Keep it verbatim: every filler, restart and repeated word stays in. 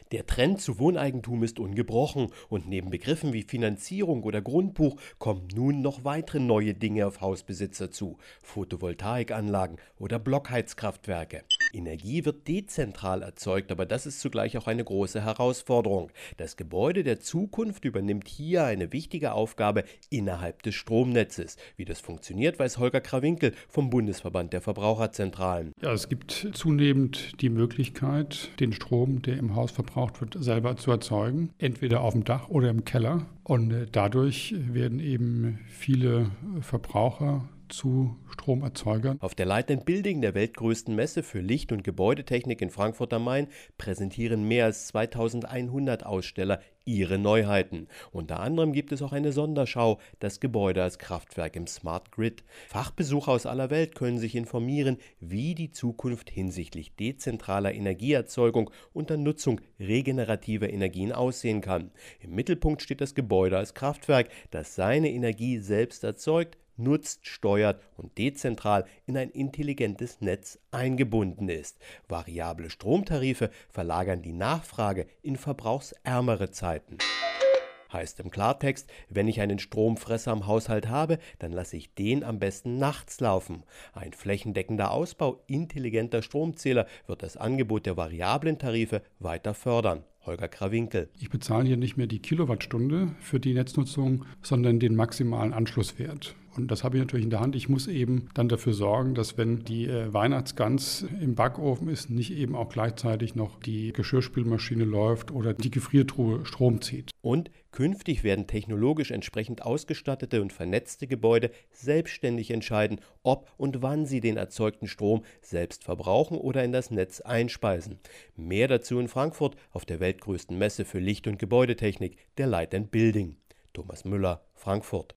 Der Trend zu Wohneigentum ist ungebrochen und neben Begriffen wie Finanzierung oder Grundbuch kommen nun noch weitere neue Dinge auf Hausbesitzer zu: Photovoltaikanlagen oder Blockheizkraftwerke. Energie wird dezentral erzeugt, aber das ist zugleich auch eine große Herausforderung. Das Gebäude der Zukunft übernimmt hier eine wichtige Aufgabe innerhalb des Stromnetzes. Wie das funktioniert, weiß Holger Krawinkel vom Bundesverband der Verbraucherzentralen. Ja, es gibt zunehmend die Möglichkeit, den Strom, der im Haus verbraucht wird, selber zu erzeugen, entweder auf dem Dach oder im Keller. Und äh, dadurch werden eben viele Verbraucher zu Stromerzeugern. Auf der Light and Building, der weltgrößten Messe für Licht- und Gebäudetechnik in Frankfurt am Main, präsentieren mehr als zweitausendeinhundert Aussteller ihre Neuheiten. Unter anderem gibt es auch eine Sonderschau, das Gebäude als Kraftwerk im Smart Grid. Fachbesucher aus aller Welt können sich informieren, wie die Zukunft hinsichtlich dezentraler Energieerzeugung unter Nutzung regenerativer Energien aussehen kann. Im Mittelpunkt steht das Gebäude als Kraftwerk, das seine Energie selbst erzeugt, nutzt, steuert und dezentral in ein intelligentes Netz eingebunden ist. Variable Stromtarife verlagern die Nachfrage in verbrauchsärmere Zeiten. Heißt im Klartext, wenn ich einen Stromfresser im Haushalt habe, dann lasse ich den am besten nachts laufen. Ein flächendeckender Ausbau intelligenter Stromzähler wird das Angebot der variablen Tarife weiter fördern. Holger Krawinkel. Ich bezahle hier nicht mehr die Kilowattstunde für die Netznutzung, sondern den maximalen Anschlusswert. Und das habe ich natürlich in der Hand. Ich muss eben dann dafür sorgen, dass, wenn die äh, Weihnachtsgans im Backofen ist, nicht eben auch gleichzeitig noch die Geschirrspülmaschine läuft oder die Gefriertruhe Strom zieht. Und künftig werden technologisch entsprechend ausgestattete und vernetzte Gebäude selbstständig entscheiden, ob und wann sie den erzeugten Strom selbst verbrauchen oder in das Netz einspeisen. Mehr dazu in Frankfurt auf der weltgrößten Messe für Licht- und Gebäudetechnik, der Light and Building. Thomas Müller, Frankfurt.